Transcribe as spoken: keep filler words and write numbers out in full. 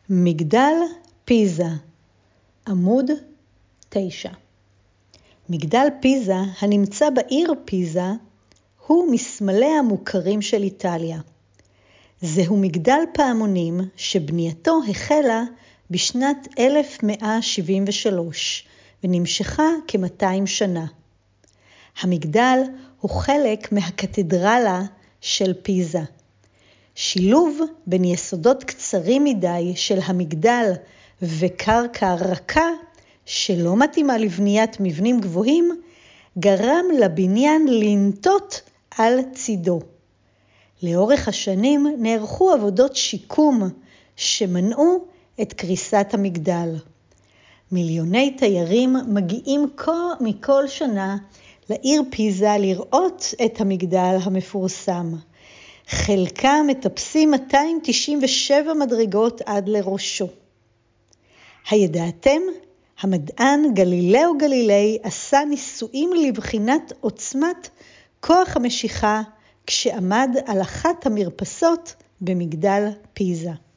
מגדל פיזה, עמוד תשע. מגדל פיזה הנמצא בעיר פיזה הוא מסמלי המוכרים של איטליה. זהו מגדל פעמונים שבנייתו החלה בשנת אלף מאה שבעים ושלוש ונמשכה כ-מאתיים שנה. המגדל הוא חלק מהקתדרלה של פיזה. שילוב בין יסודות קצרים מדי של המגדל וקרקע רכה שלא מתאימה לבניית מבנים גבוהים, גרם לבניין לנטות על צידו. לאורך השנים נערכו עבודות שיקום שמנעו את קריסת המגדל. מיליוני תיירים מגיעים מכל שנה לעיר פיזה לראות את המגדל המפורסם. חלקם מטפסים מאתיים תשעים ושבע מדרגות עד לראשו. הידעתם? המדען גלילאו גלילי עשה ניסויים לבחינת עוצמת כוח המשיכה כשעמד על אחת המרפסות במגדל פיזה.